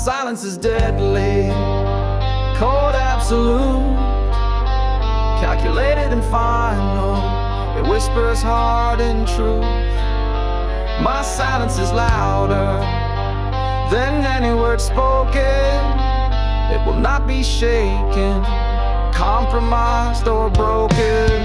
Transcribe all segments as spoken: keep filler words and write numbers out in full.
silence is deadly, cold absolute, calculated and final. It whispers hard and true. My silence is louder than any word spoken. It will not be shaken, compromised or broken.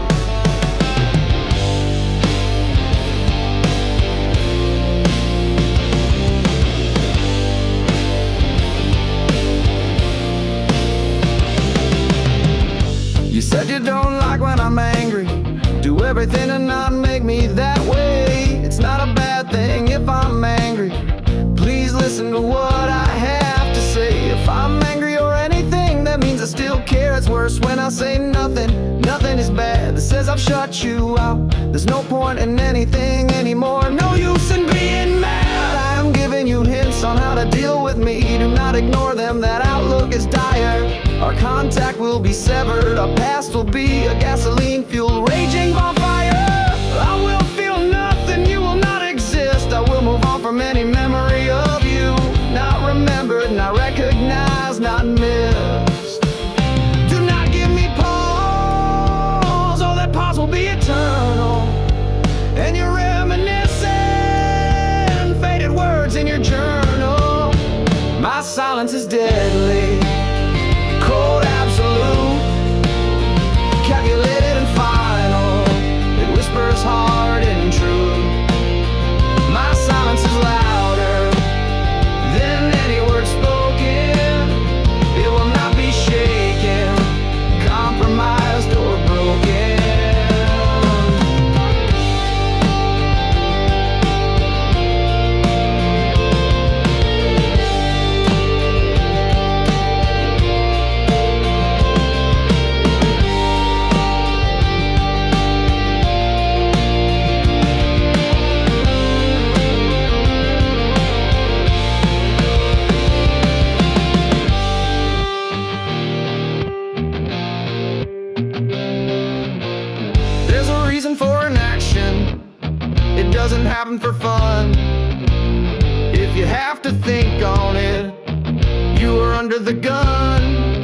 You said you don't like when I'm angry. Do everything to not make me that way. It's not a bad thing if I'm angry. Please listen to what I have to say. If I'm angry or anything, that means I still care. It's worse when I say nothing. Nothing is bad. That says I've shut you out. There's no point in anything anymore. No use in being mad. I am giving you hints on how to deal with me. Do not ignore them. That outlook is dire. Our contact will be severed. Our past will be a gasoline fuel raging bonfire. I will feel nothing. You will not exist. I will move on from any memory of you. Not remembered, not recognized, not missed. Do not give me pause. Oh, that pause will be eternal. And you're reminiscing faded words in your journal. My silence is deadly, cold absolute, calculated and final. It whispers hard and true. My silence is louder than any word spoken. It will not be shaken, compromised or broken. For an action, it doesn't happen for fun. If you have to think on it, you are under the gun.